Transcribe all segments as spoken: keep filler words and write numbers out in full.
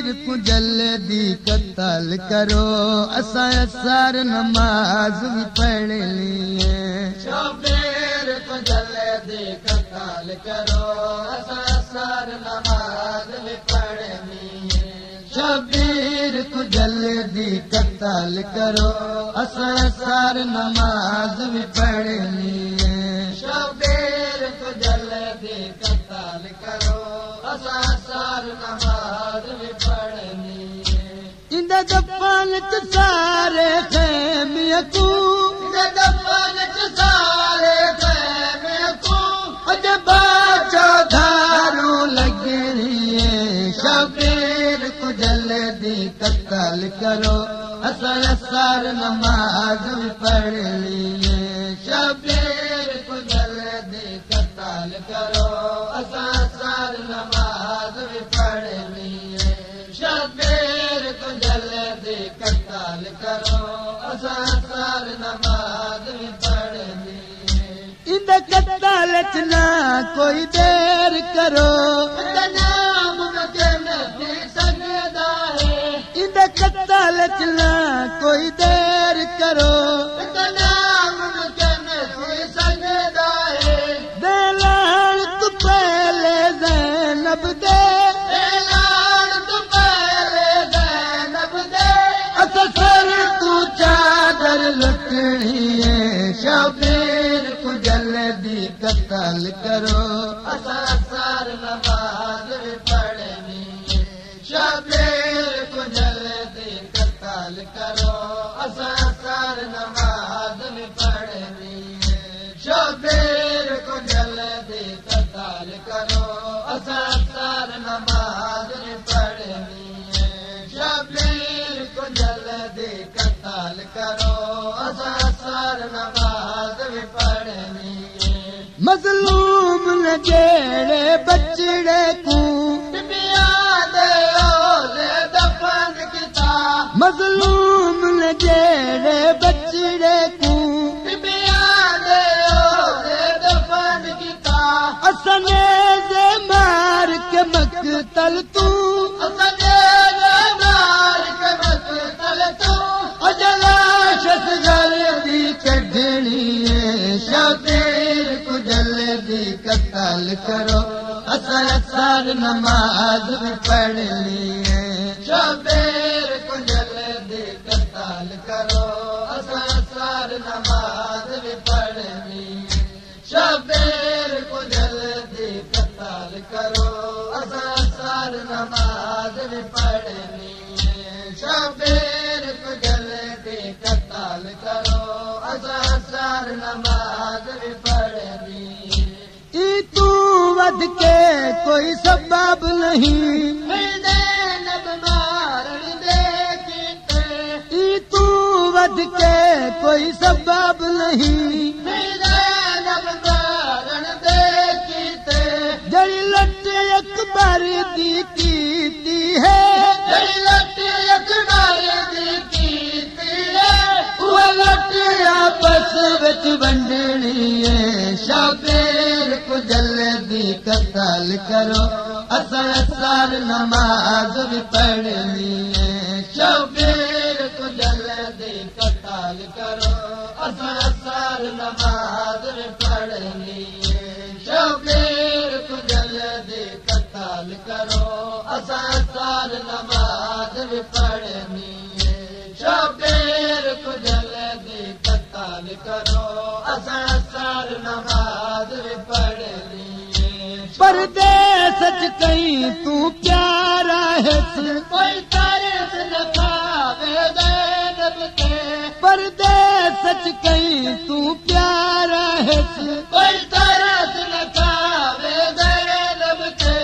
शबीर को जल्दी कत्ल करो असा असर नमाज भी पढ़ लिए शबीर को जल्दी कत्ल करो असा असर नमाज भी पढ़ लिए शबीर को जल्दी कत्ल करो असा असर नमाज भी पढ़ लिए शबीर को जल्दी कत्ल करो असा असर नमाज भी पढ़ लिए इंद दफन च सारे खैमिया को इंद दफन च सारे खैमिया को अज बाचा धारू लगी शबीर को जल्दी कत्ल करो असा असर नमाज भी पढ़ लिए शबीर को जल्दी कत्ल करो असा असर नमाज भी पढ़ लिए शबीर को जल्दी कत्ल करो असा असर नमाज भी पढ़ लिए इंद कत्ल च ना कोई देर करो नाम मगन भी सजदा है इंद कत्ल च ना कोई देर करो नाम मगन भी सजदा है दलाल तू पहले ज़ैनब दे ऐलान तू पहले ज़ैनब दे असर तू चादर लुटनी है शबीर को जल्दी कत्ल करो असा असर नमाज भी पढ़नी है शबीर को जल्दी कत्ल करो असा असर नमाज भी पढ़नी है शबीर को जल्दी कत्ल करो असा असर नमाज भी पढ़नी है शबीर को जल्दी कत्ल करो असा असर नमाज भी पढ़नी है मजलूम न जेड़े बचड़े को दफन किता मजलूम न जेड़े बचड़े को दफन किता असने जे मार के मकतल तू मार के मकतल तू अजलाश जल्दी कढ़नी है शबीर को जल्दी कत्ल करो असर असर नमाज भी पढ़ लिए शबीर को जल्दी कत्ल करो असर असर नमाज भी पढ़नी शबीर को जल्दी कत्ल करो असर असर नमाज भी पढ़नी शबीर को जल्दी कत्ल करो असर असर नमाज भी पढ़नी ई तू वध के कोई सबब नहीं ई तू वध के कोई सबब नहीं जड़ी लट अकबर दी कीती है वो लट आपस विच वंडनी है शबीर को जल्दी कत्ल करो असर असर नमाज भी पढ़नी है शबीर को जल्दी कत्ल करो असर असर नमाज भी पढ़नी शबीर को जल्दी कत्ल करो असर असर नमाज भी पढ़नी शबीर को जल्दी कत्ल करो असर असर नमाज भी पढ़नी परदेस च कहीं तू प्यारा है कोई तारीफ न खावे ज़ैनब के परदेस च कहीं तू प्यारा है कोई तारीफ न खावे ज़ैनब के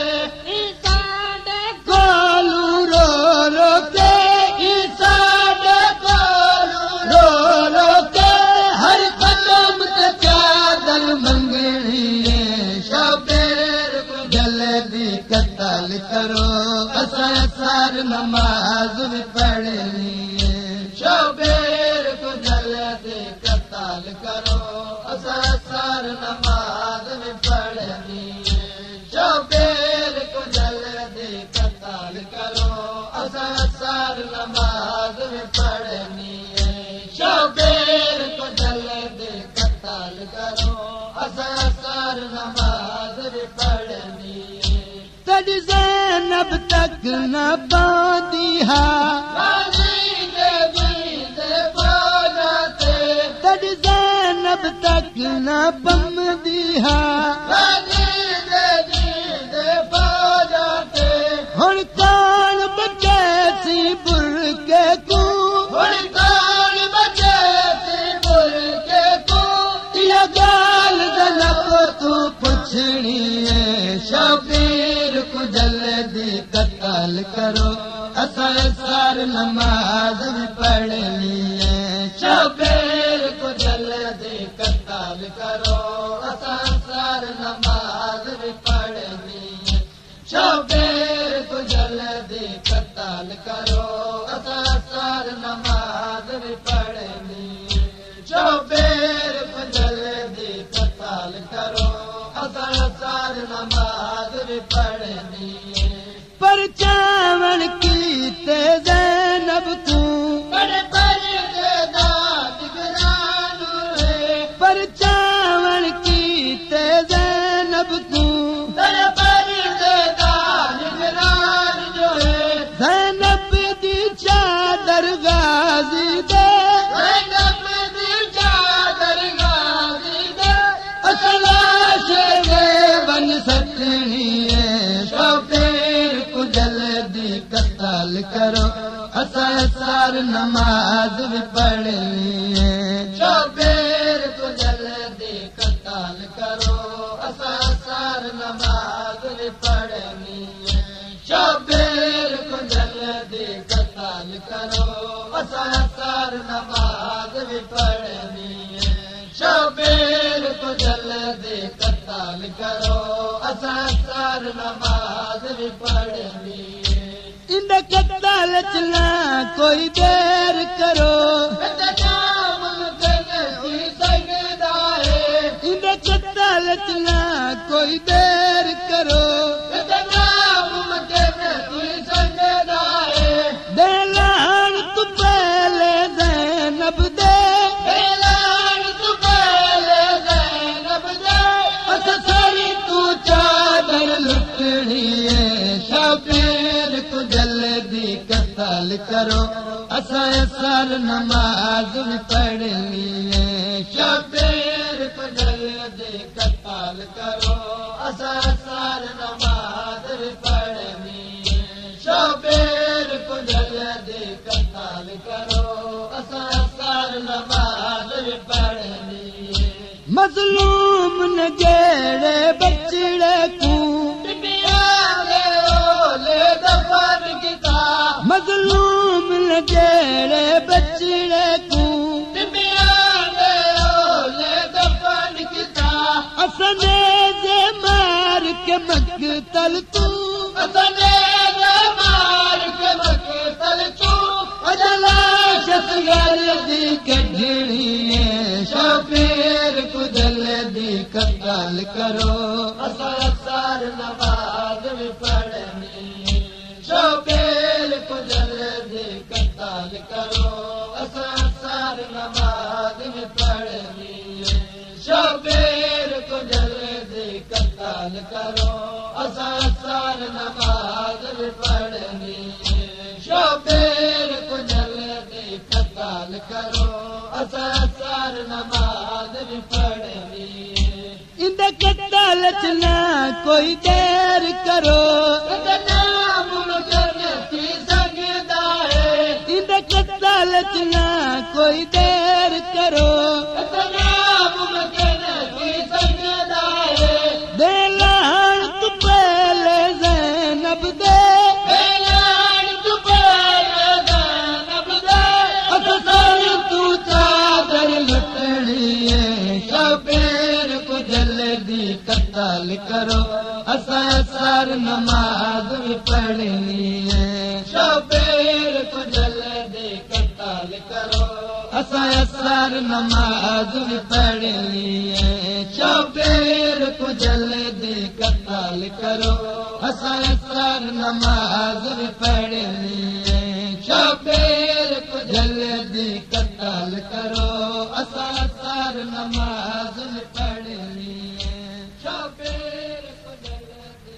गोलू रो रो के ईसाडे कोलू रो रो के हर कदम ते चादर मंगनी है शबीर को जल्दी कत्ल करो असर असर नमाज भी पढ़नी है शबीर को जल्दी कत्ल करो असर असर नमाज भी पढ़नी शबीर को जल्दी कत्ल करो असां असर नमाज में पढ़नी है शबीर को जल्दी कत्ल करो असां असर नमाज में पढ़नी है तॾ ज़ैनब तक न पवंदी हा तॾ ज़ैनब तक न पवंदी हा हुण कौन बचैसी बुरके को इहा ॻाल्हि ज़ैनब तूं पुछणी है शबीर को जल्दी कत्ल करो असां असर नमाज में पढ़नी है शबीर को जल्दी कत्ल करो असां असर नमाज में पढ़नी है शबीर को जल्दी कत्ल करो असां असर नमाज में पढ़नी है शबीर को जल्दी कत्ल करो असां असर नमाज में पढ़नी है पर चावण की ते ज़ैनब को बड़े बड़े दाद गिरानो है पर चावण की ते ज़ैनब को बड़े बड़े दाद गिरान जो है ज़ैनब दी चादर गाज़ी दे ज़ैनब दी चादर गाज़ी दे असलाश में बन सकनी है शबीर को जल्दी कत्ल करो असां असर नमाज में पढ़नी है शबीर को जल्दी कत्ल करो असां असर नमाज में पढ़नी है शबीर को जल्दी कत्ल करो असां असर नमाज में पढ़नी है शबीर को जल्दी कत्ल करो असां असर नमाज में पढ़नी है इन कत्ल चला कोई देर करो इन कत्ल चला कोई देर करो देलान तू पहले ज़ैनब दे असरी तू चादर लुटनी है शबीर को जल्दी कत्ल करो असां असर नमाज में पढ़नी है शबीर को जल्दी कत्ल करो असां असर नमाज में पढ़नी है शबीर को जल्दी कत्ल करो असां असर नमाज में पढ़नी है मज़लूम न जेड़े बचड़े को मज़लूम न जेड़े बचड़े को असने जे मार के मक़तल तू अजलाशत जल्दी कढणी है शबीर को जल्दी कत्ल करो असां असर नमाज में पढ़नी है शबीर को जल्दी कत्ल करो असां असर नमाज में पढ़नी है शबीर को जल्दी कत्ल करो असां असर नमाज में पढ़नी है शबीर को जल्दी कत्ल करो असां असर नमाज में पढ़नी है इन कत्ल चला कोई देर करो इन कत्ल चला कोई देर करो देलान तू पहले ज़ैनब दे असरी तू चादर लुटनी है शबीर को जल्दी कत्ल करो असां असर नमाज में पढ़नी है शबीर को जल्दी कत्ल करो असां असर नमाज भी पढ़नी है शबीर को जल्दी कत्ल करो असां असर नमाज भी पढ़नी है शबीर को जल्दी कत्ल करो असां असर नमाज भी पढ़नी है शबीर को जल्दी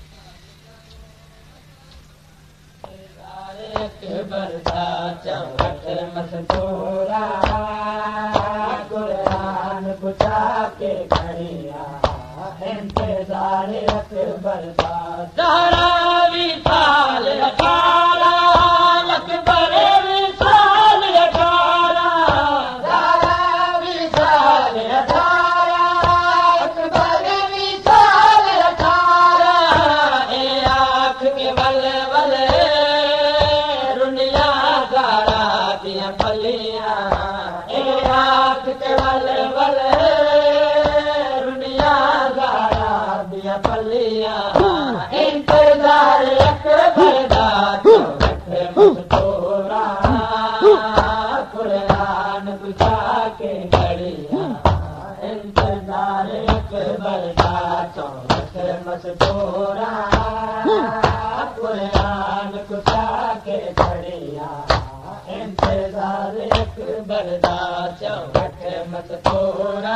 चौहठ मस्तूरा कुरान बुझा के खड़िया इंतजार अकबर का दहरा विशाल अठारा अकबर विशाल अठारा दहरा विशाल अठारा अकबर विशाल अठारा ए आँख के बल बल पलिया ए आँख के बल बल रुनिया गाड़ा दिया पलिया इंतजार अकबर दा चौहठ मस्तूरा कुरान बुझा के खड़िया इंतजार अकबर दा चौहठ मस्तूरा कुरान बुझा के खड़िया इंतजार अकबर दा चौहठ मस्तूरा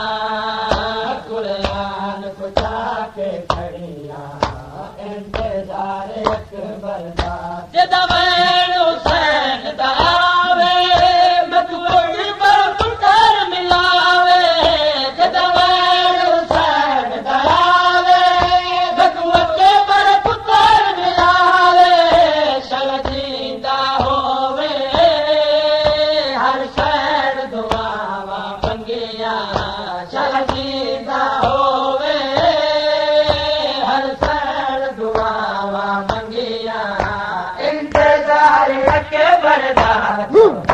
कुरान बुझा के खड़िया इंतजार अकबर दा जदा वैन हुसैन दा आवे मकबूल पर पुत्र मिलावे जदा वैन हुसैन दा आवे मकबूल पर पुत्र मिलावे शल जींदा होवे हर शहर दुआवा मंगिया शल जींदा होवे हर शहर दुआवा मंगिया इंतजार अकबर दा